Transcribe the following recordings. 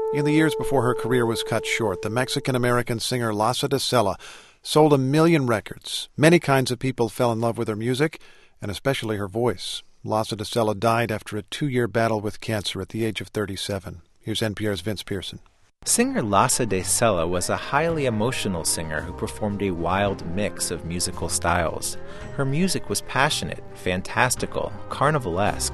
In the years before her career was cut short, the Mexican-American singer Lhasa de Sela sold 1 million records. Many kinds of people fell in love with her music, and especially her voice. Lhasa de Sela died after a 2-year battle with cancer at the age of 37. Here's NPR's Vince Pearson. Singer Lhasa de Sela was a highly emotional singer who performed a wild mix of musical styles. Her music was passionate, fantastical, carnivalesque.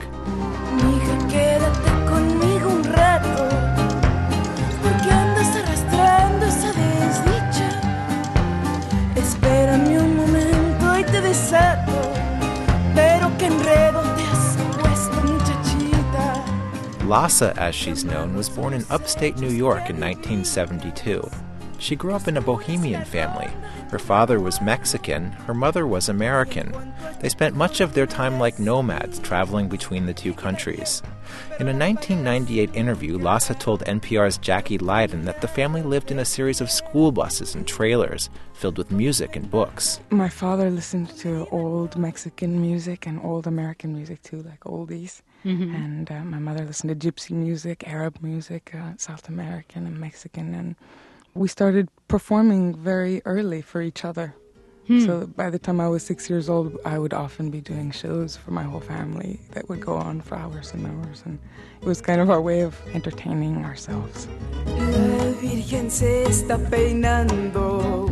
Lhasa, as she's known, was born in upstate New York in 1972. She grew up in a bohemian family. Her father was Mexican, her mother was American. They spent much of their time like nomads, traveling between the two countries. In a 1998 interview, Lhasa told NPR's Jackie Leiden that the family lived in a series of school buses and trailers filled with music and books. My father listened to old Mexican music and old American music too, like oldies. Mm-hmm. And my mother listened to gypsy music, Arab music, South American and Mexican. And we started performing very early for each other. So by the time I was 6 years old, I would often be doing shows for my whole family that would go on for hours and hours. And it was kind of our way of entertaining ourselves. La Virgen se está peinando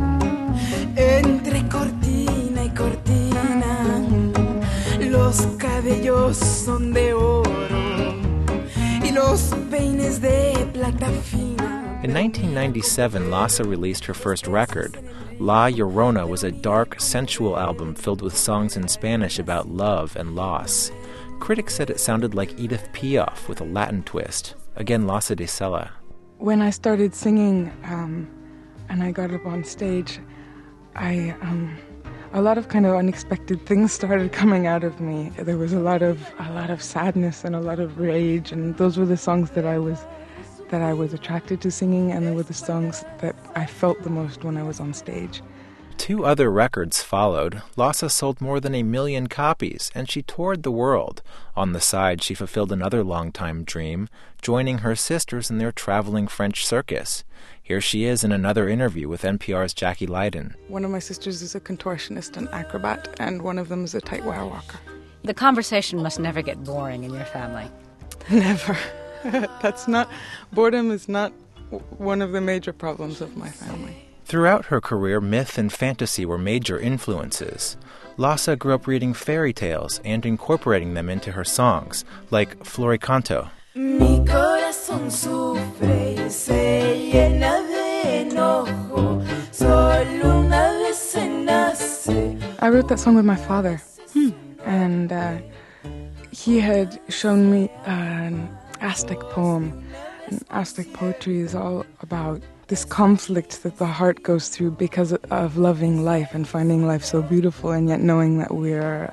entre cortina y cortina. Los cabellos son de oro y los peines de plata fina. In 1997, Lhasa released her first record. La Llorona was a dark, sensual album filled with songs in Spanish about love and loss. Critics said it sounded like Edith Piaf with a Latin twist. Again, Lhasa de Sela. When I started singing and I got up on stage, a lot of kind of unexpected things started coming out of me. There was a lot of sadness and a lot of rage, and those were the songs that I was attracted to singing, and they were the songs that I felt the most when I was on stage. 2 other records followed. Lhasa sold more than 1 million copies, and she toured the world. On the side, she fulfilled another long-time dream, joining her sisters in their traveling French circus. Here she is in another interview with NPR's Jackie Leiden. One of my sisters is a contortionist and acrobat, and one of them is a tight wire walker. The conversation must never get boring in your family. Never. Boredom is not one of the major problems of my family. Throughout her career, myth and fantasy were major influences. Lhasa grew up reading fairy tales and incorporating them into her songs, like Floricanto. Mi corazón sufre y se llena de enojo, solo una vez se nace. I wrote that song with my father, and he had shown me an Aztec poem. And Aztec poetry is all about this conflict that the heart goes through because of loving life and finding life so beautiful, and yet knowing that we're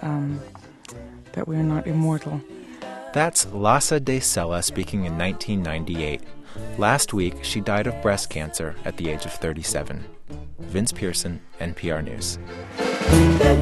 not immortal. That's Lhasa de Sela speaking in 1998. Last week, she died of breast cancer at the age of 37. Vince Pearson, NPR News.